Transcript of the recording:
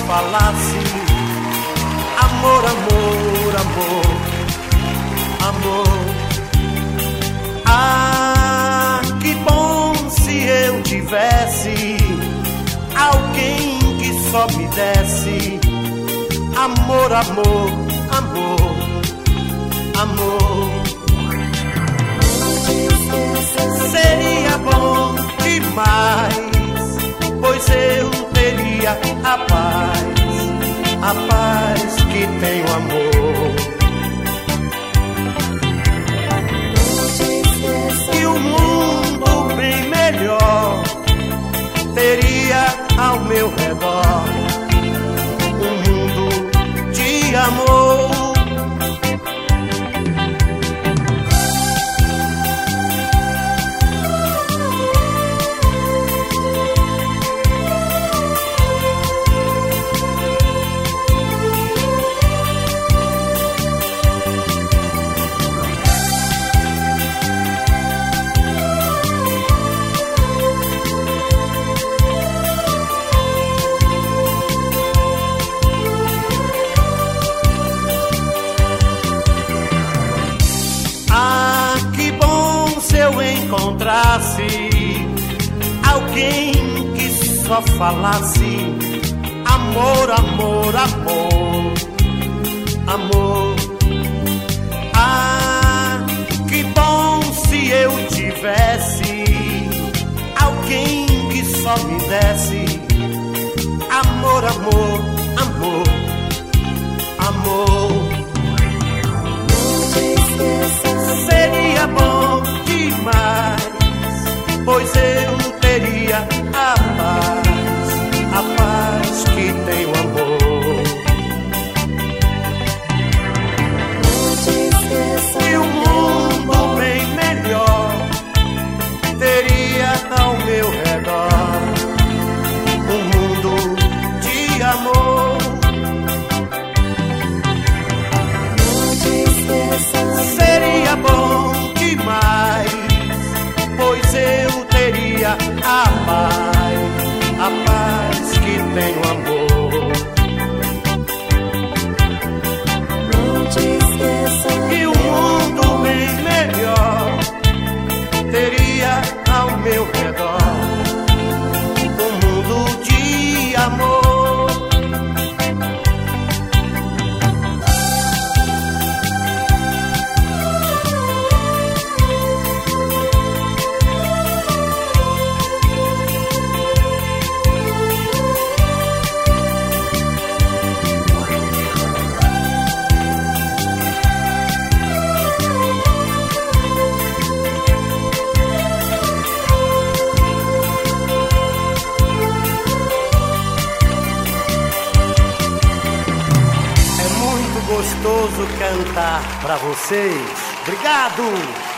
falasse amor, amor, amor, amor. Ah, que bom se eu tivesse alguém que só me desse amor, amor, amor, amor. Seria bom demais, pois eu teria a paz que tem o amor. E um mundo bem melhor teria ao meu redor, um mundo de amor. Encontrasse alguém que só falasse amor, amor, amor, amor. Ah, que bom se eu tivesse alguém que só me desse amor, amor, amor, amor. Seria bom demais, pois eu teria a paz que tem o amor. E um mundo bem melhor teria ao meu redor, um mundo de amor. Seria bom demais, pois eu teria a paz que tem o amor. E um mundo bem melhor teria ao meu redor, um mundo de amor. Gostoso cantar pra vocês. Obrigado!